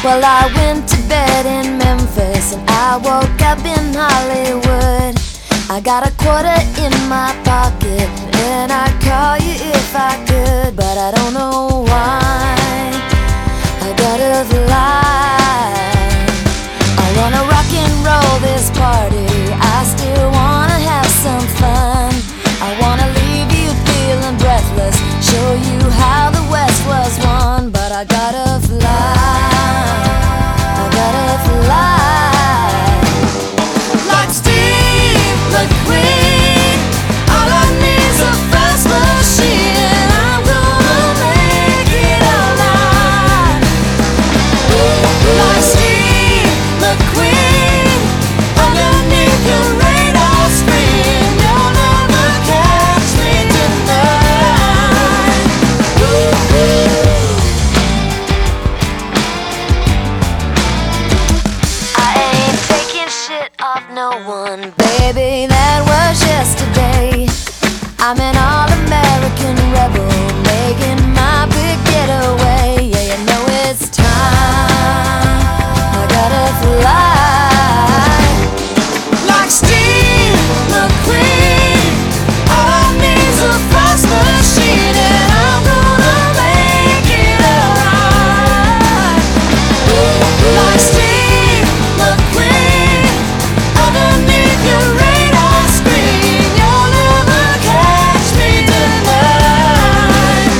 Well, I went to bed in Memphis and I woke up in Hollywood. I got a quarter in my pocket and I'd call you if I could, but I don't know why I gotta fly. I wanna rock and roll this party, I still wanna have some fun. I wanna leave you feeling breathless, show you how the West was won, but I gotta fly. I gotta fly. Like Steve McQueen, all I need's a fast machine, and I'm gonna make it alive. Like Steve McQueen, underneath your radar screen, you'll never catch me tonight. I ain't taking shit off no one, baby, that was yesterday. I'm an all-American rebel, making my big getaway. Yeah, you know it's time, I gotta fly. Like Steve McQueen, all I need's a fast machine, and I'm gonna make it alright. Like Steve McQueen, underneath your radar screen, you'll never catch me tonight.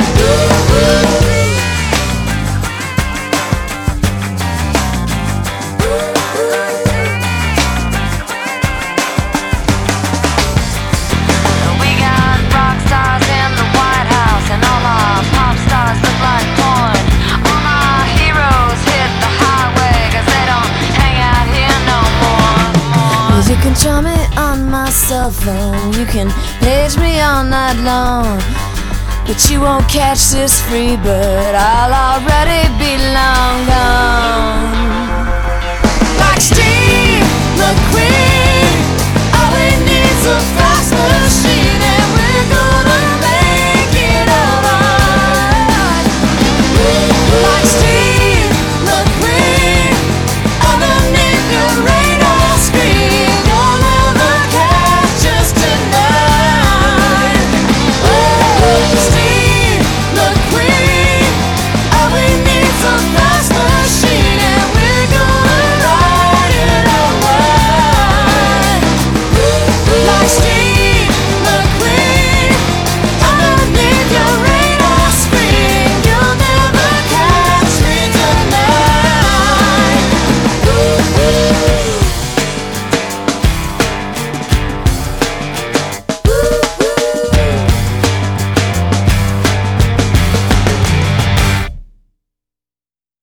We got rock stars in the White House, and all our pop stars look like porn. All my heroes hit the highway, 'cause they don't hang out here no more. You can charm me on my cell phone, you can page me all night long, but you won't catch this free bird, I'll already be long gone. Like Steve